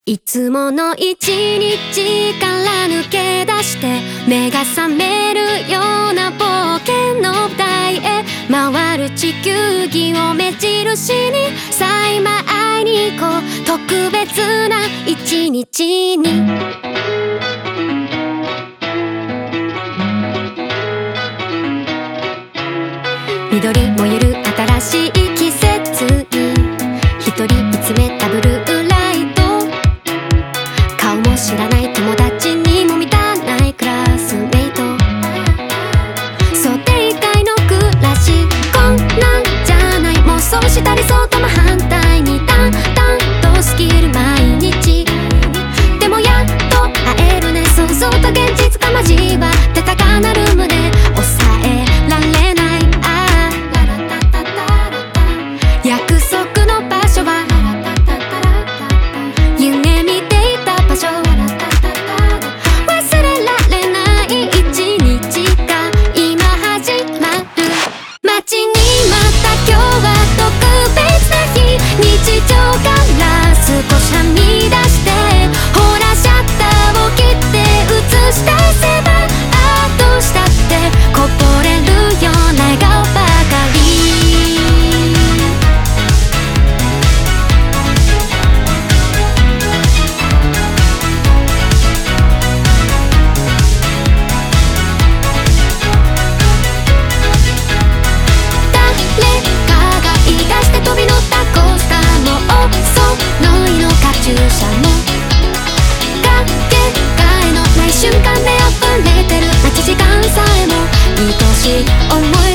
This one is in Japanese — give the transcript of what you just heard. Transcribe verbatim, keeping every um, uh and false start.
いつもの一日から抜け出して目が覚めるような冒険の舞台へ回る地球儀を目印にさあ今会いに行こう特別な一日に緑燃える新しい季節に一人見つめたブルーライト顔も知らない友達にも満たないクラスメイト想定外の暮らしこんなんじゃない妄想したりそうとも反対に淡々と過ぎる毎日でもやっと会えるね想像と現実が交わって高鳴る胸抑えられないああ約束の場所は夢見ていた場所忘れられない一日が今始まる街にまた今日は特別な日日常から少しはみ出してほらシャッターを切って映し出せばああどうしたってこぼれるような笑顔ばかり誰かが言い出して飛び乗ったコースターのおそろいのカチューシャもかけがえのない瞬間で溢れてる待ち時間さえも愛しい思い